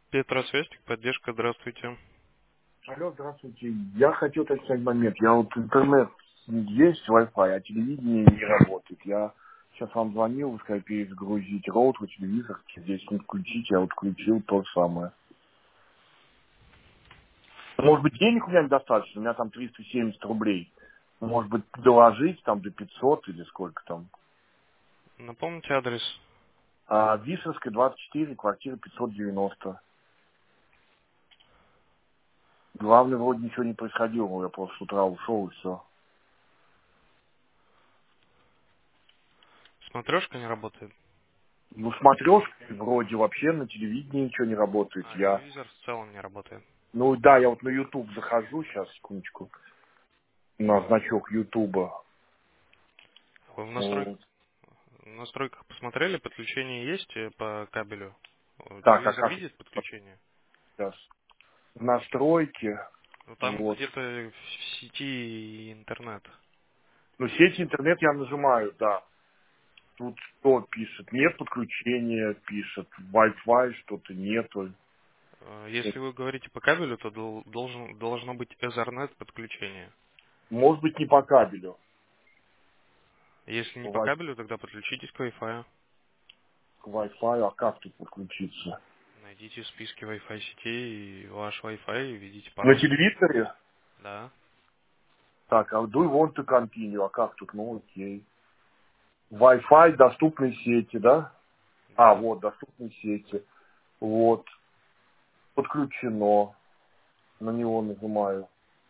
Петросвязь, поддержка, здравствуйте. Алло, здравствуйте. Я хотел уточнить момент. Я вот интернет есть, Wi-Fi, а телевидение не работает. Я сейчас вам звонил, вы сказали перезагрузить роутер, телевизор, здесь не включить, я вот включил то же самое. Может быть, денег у меня недостаточно, у меня там 370 рублей. Может быть, доложить там до 500 или сколько там. Напомните адрес. Вишенская, 24, квартира 590. Главное, вроде ничего не происходило, я просто с утра ушел и все. Смотрешка не работает, Ну, смотришь, вроде вообще на телевидении ничего не работает. а Я телевизор в целом не работает. Ну да, я вот на YouTube захожу, сейчас, секундочку, на значок Ютуба. Вы в Вот. настройках посмотрели, подключение есть по кабелю? Так, а Телевизор как видит подключение? сейчас? Настройки, Ну, там вот. где-то в сети интернет. Ну, сеть интернет я нажимаю, да. Тут что пишет? Нет подключения, пишет. Wi-Fi что-то нету. Если вы говорите по кабелю, то должно быть Ethernet подключение. Может быть, не по кабелю. Если не по Wi- кабелю, тогда подключитесь к Wi-Fi. К Wi-Fi, а как тут подключиться? Найдите в списке Wi-Fi сетей ваш Wi-Fi и введите На пароль. телевизоре? Да. Так, а do you want to continue? А как тут? Ну, окей. Wi-Fi, доступные сети, да? А, Да. вот, доступные сети. Вот, подключено. На него нажимаю.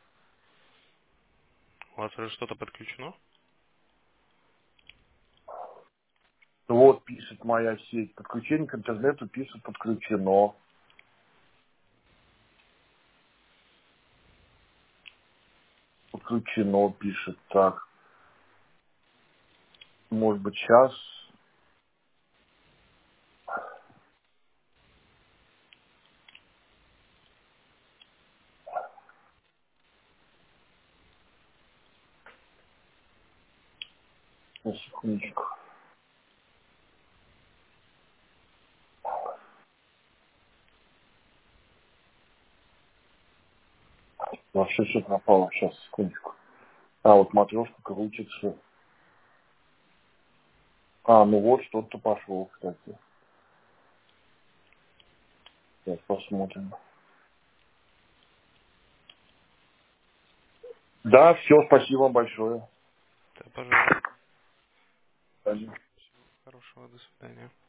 У вас уже что-то подключено? Вот пишет моя сеть. Подключение к интернету пишет подключено. Подключено пишет. Так, может быть сейчас. На секундочку. Вообще все пропало. Сейчас, секундочку. А, вот матрешка крутится. А, ну вот что-то пошло, кстати. Сейчас посмотрим. Да, все, спасибо вам большое. Да, пожалуйста. Спасибо. Хорошего, до свидания.